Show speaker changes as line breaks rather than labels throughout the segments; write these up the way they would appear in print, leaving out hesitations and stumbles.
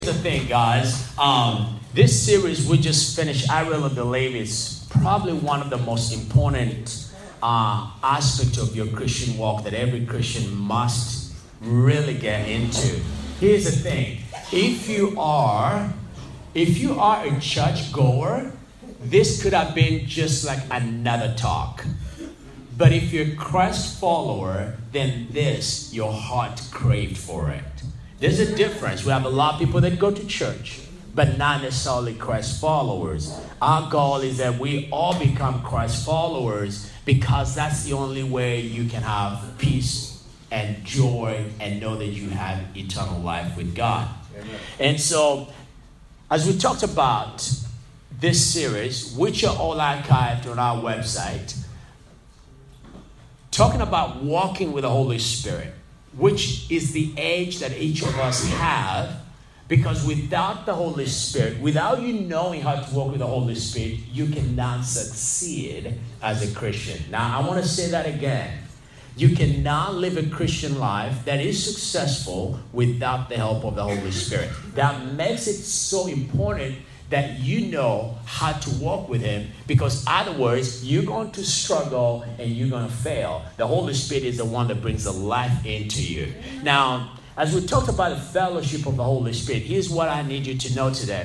The thing, guys, this series we just finished, I really believe is probably one of the most important aspects of your Christian walk that every Christian must really get into. Here's the thing: if you are a church goer, this could have been just like another talk. But if you're a Christ follower, then your heart craved for it. There's a difference. We have a lot of people that go to church, but not necessarily Christ followers. Our goal is that we all become Christ followers because that's the only way you can have peace and joy and know that you have eternal life with God. Amen. And so, as we talked about this series, which are all archived on our website, talking about walking with the Holy Spirit, which is the age that each of us have, because without the Holy Spirit, without you knowing how to walk with the Holy Spirit, you cannot succeed as a Christian. Now, I want to say that again. You cannot live a Christian life that is successful without the help of the Holy Spirit. That makes it so important that you know how to walk with Him, because otherwise you're going to struggle and you're going to fail. The Holy Spirit is the one that brings the life into you. Now, as we talked about the fellowship of the Holy Spirit, here's what I need you to know today.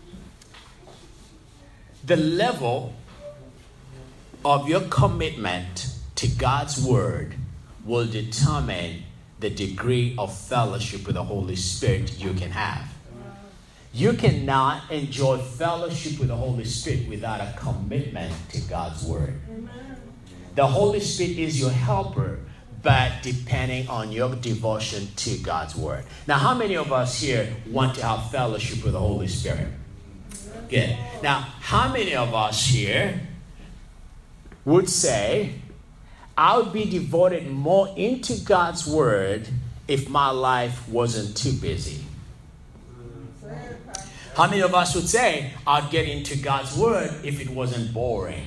The level of your commitment to God's Word will determine the degree of fellowship with the Holy Spirit you can have. You cannot enjoy fellowship with the Holy Spirit without a commitment to God's Word. Amen. The Holy Spirit is your helper, but depending on your devotion to God's Word. Now, how many of us here want to have fellowship with the Holy Spirit? Good. Now, how many of us here would say, I would be devoted more into God's Word if my life wasn't too busy? How many of us would say, I'd get into God's Word if it wasn't boring?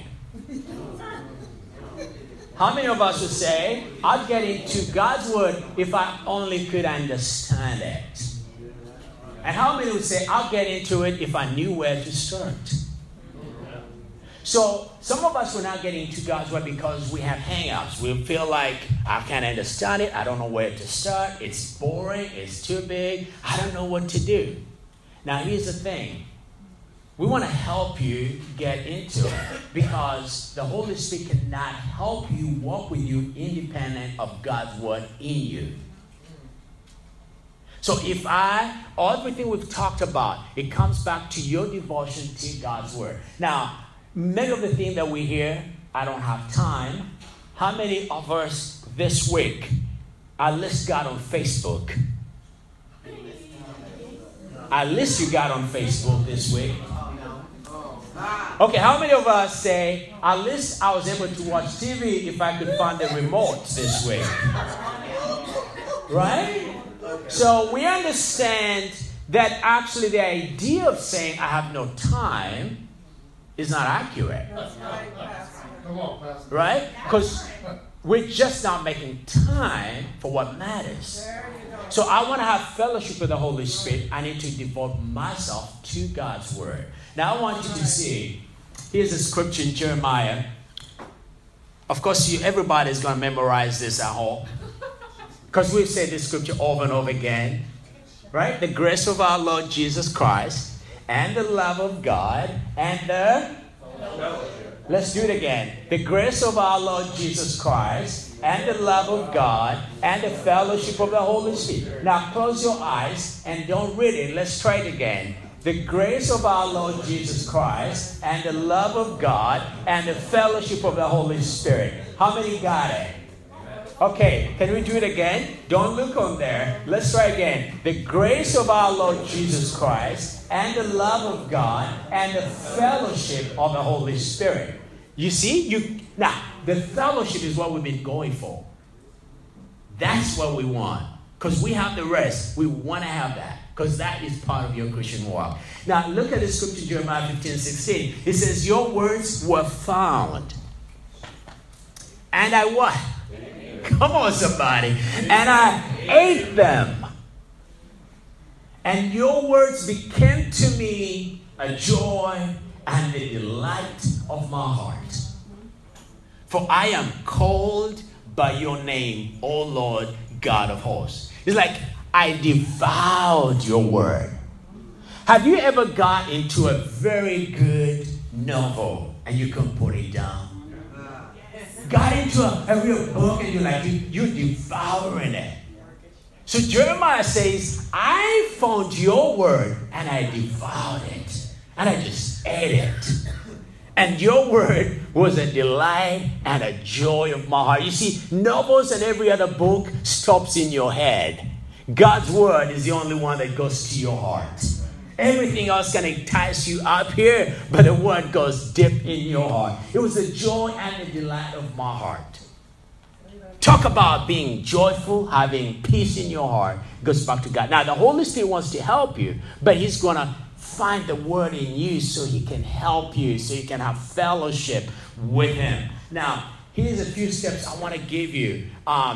How many of us would say, I'd get into God's Word if I only could understand it? And how many would say, I'll get into it if I knew where to start? So, some of us will not get into God's Word because we have hang-ups. We feel like, I can't understand it. I don't know where to start. It's boring. It's too big. I don't know what to do. Now, here's the thing. We want to help you get into it because the Holy Spirit cannot help you walk with you independent of God's Word in you. So everything we've talked about, it comes back to your devotion to God's Word. Now, many of the things that we hear, I don't have time. How many of us this week, at least got on Facebook? At least you got on Facebook this week. Okay, how many of us say, at least I was able to watch TV if I could find the remote this week? Right? So we understand that actually the idea of saying I have no time is not accurate. Right? Because we're just not making time for what matters. So I want to have fellowship with the Holy Spirit. I need to devote myself to God's Word. Now I want you to see, here's a scripture in Jeremiah. Of course, everybody's going to memorize this at home, because we've said this scripture over and over again. Right? The grace of our Lord Jesus Christ and the love of God and let's do it again. The grace of our Lord Jesus Christ and the love of God and the fellowship of the Holy Spirit. Now close your eyes and don't read it. Let's try it again. The grace of our Lord Jesus Christ and the love of God and the fellowship of the Holy Spirit. How many got it? Okay, can we do it again? Don't look on there. Let's try again. The grace of our Lord Jesus Christ and the love of God and the fellowship of the Holy Spirit. You see? Now, the fellowship is what we've been going for. That's what we want. Because we have the rest. We want to have that. Because that is part of your Christian walk. Now, look at the scripture, Jeremiah 15:16. It says, your words were found. And I what? Come on, somebody. And I ate them. And your words became to me a joy and the delight of my heart. For I am called by your name, O Lord God of hosts. It's like I devoured your word. Have you ever got into a very good novel and you couldn't put it down? Got into a real book and you're devouring it. So Jeremiah says, I found your word and I devoured it. And I just ate it. And your word was a delight and a joy of my heart. You see, novels and every other book stops in your head. God's word is the only one that goes to your heart. Everything else can entice you up here, but the word goes deep in your heart. It was the joy and the delight of my heart. Talk about being joyful, having peace in your heart. Goes back to God. Now, the Holy Spirit wants to help you, but He's going to find the word in you so He can help you, so you can have fellowship with Him. Now, here's a few steps I want to give you.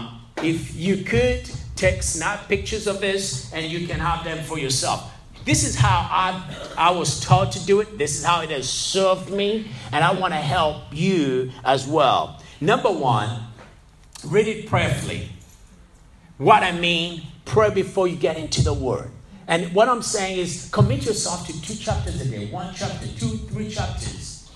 If you could take snap pictures of this and you can have them for yourself. This is how I was taught to do it. This is how it has served me. And I want to help you as well. Number one, read it prayerfully. What I mean, pray before you get into the word. And what I'm saying is commit yourself to 2 chapters a day. 1 chapter, 2, 3 chapters.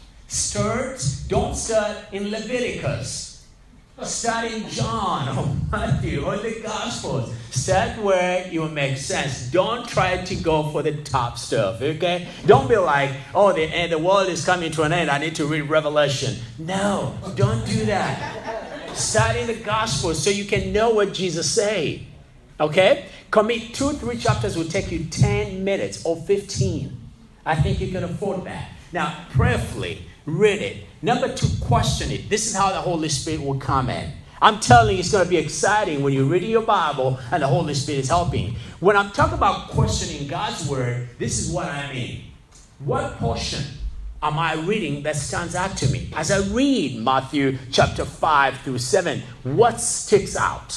Don't start in Leviticus. Start in John or Matthew or the Gospels. Start where it will make sense. Don't try to go for the top stuff, okay? Don't be like, the world is coming to an end. I need to read Revelation. No, don't do that. Start in the Gospels so you can know what Jesus said, okay? Commit 2, 3 chapters will take you 10 minutes or 15. I think you can afford that. Now, prayerfully, read it. Number 2, question it. This is how the Holy Spirit will come in. I'm telling you, it's going to be exciting when you're reading your Bible and the Holy Spirit is helping. When I'm talking about questioning God's word, this is what I mean. What portion am I reading that stands out to me? As I read Matthew chapter 5 through 7, what sticks out?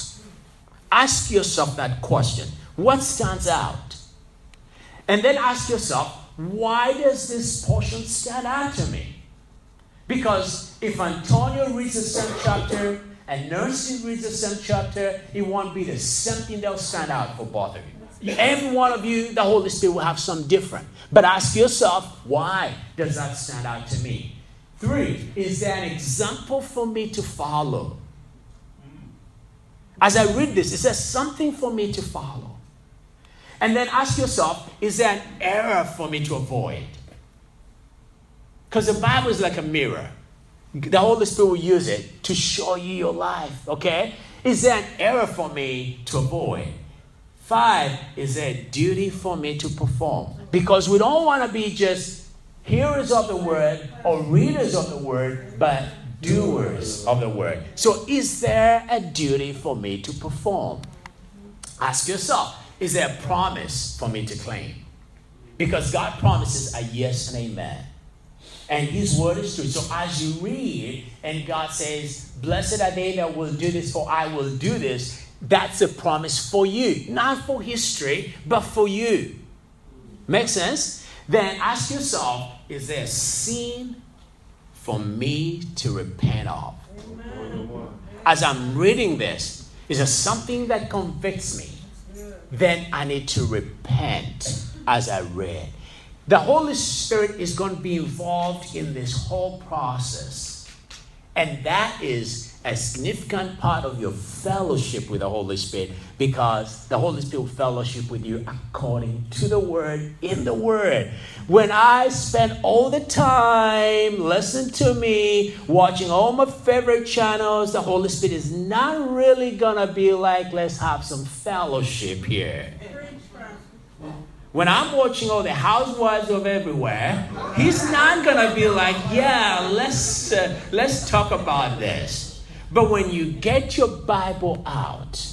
Ask yourself that question. What stands out? And then ask yourself, why does this portion stand out to me? Because if Antonio reads the same chapter and Nursing reads the same chapter, it won't be the same thing that will stand out for both of you. Every one of you, the Holy Spirit will have some different. But ask yourself, why does that stand out to me? 3, is there an example for me to follow? As I read this, is there something for me to follow? And then ask yourself, is there an error for me to avoid? Because the Bible is like a mirror. The Holy Spirit will use it to show you your life, okay? Is there an error for me to avoid? 5, is there a duty for me to perform? Because we don't want to be just hearers of the word or readers of the word, but doers of the word. So is there a duty for me to perform? Ask yourself, is there a promise for me to claim? Because God promises a yes and amen. And His word is true. So as you read and God says, blessed are they that will do this, for I will do this, that's a promise for you. Not for history, but for you. Make sense? Then ask yourself, is there a sin for me to repent of? Amen. As I'm reading this, is there something that convicts me? Then I need to repent as I read. The Holy Spirit is going to be involved in this whole process. And that is a significant part of your fellowship with the Holy Spirit, because the Holy Spirit will fellowship with you according to the Word, in the Word. When I spend all the time, listen to me, watching all my favorite channels, the Holy Spirit is not really going to be like, let's have some fellowship here. When I'm watching all the housewives of everywhere, He's not going to be like, yeah, let's talk about this. But when you get your Bible out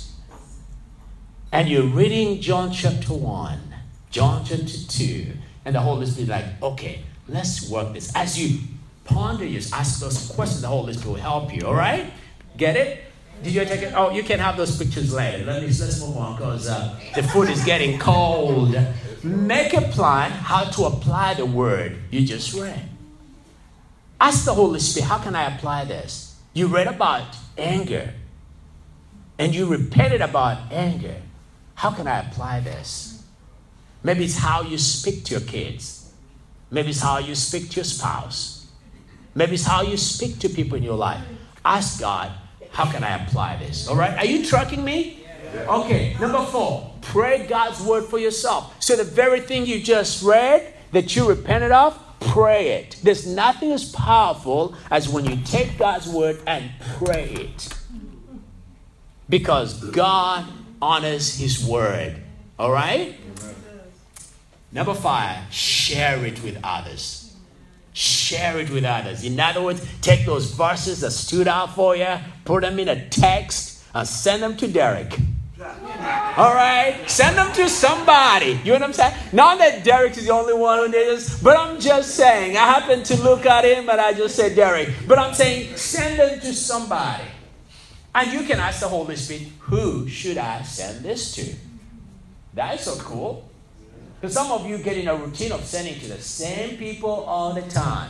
and you're reading John chapter 1, John chapter 2, and the Holy Spirit is like, okay, let's work this. As you ponder, you ask those questions, the Holy Spirit will help you, all right? Get it? Did you take it? Oh, you can have those pictures later. Let's move on because the food is getting cold. Make a plan how to apply the word you just read. Ask the Holy Spirit, how can I apply this? You read about anger and you repented about anger. How can I apply this? Maybe it's how you speak to your kids. Maybe it's how you speak to your spouse. Maybe it's how you speak to people in your life. Ask God, how can I apply this? All right? Are you tracking me? Okay. Number 4, pray God's word for yourself. So the very thing you just read that you repented of, pray it. There's nothing as powerful as when you take God's word and pray it. Because God honors his word. All right? Number 5, share it with others. Share it with others. In other words, take those verses that stood out for you, put them in a text, and send them to Derek. All right? Send them to somebody. You know what I'm saying? Not that Derek is the only one who did this, but I'm just saying. I happened to look at him, and I just said Derek. But I'm saying send them to somebody. And you can ask the Holy Spirit, who should I send this to? That is so cool. Because some of you get in a routine of sending to the same people all the time.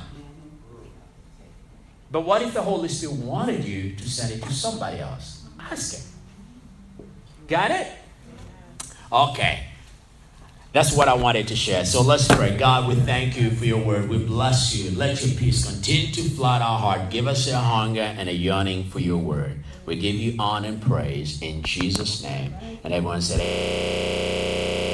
But what if the Holy Spirit wanted you to send it to somebody else? Ask him. Got it? Okay. That's what I wanted to share. So let's pray. God, we thank you for your word. We bless you. Let your peace continue to flood our heart. Give us a hunger and a yearning for your word. We give you honor and praise in Jesus' name. And everyone said,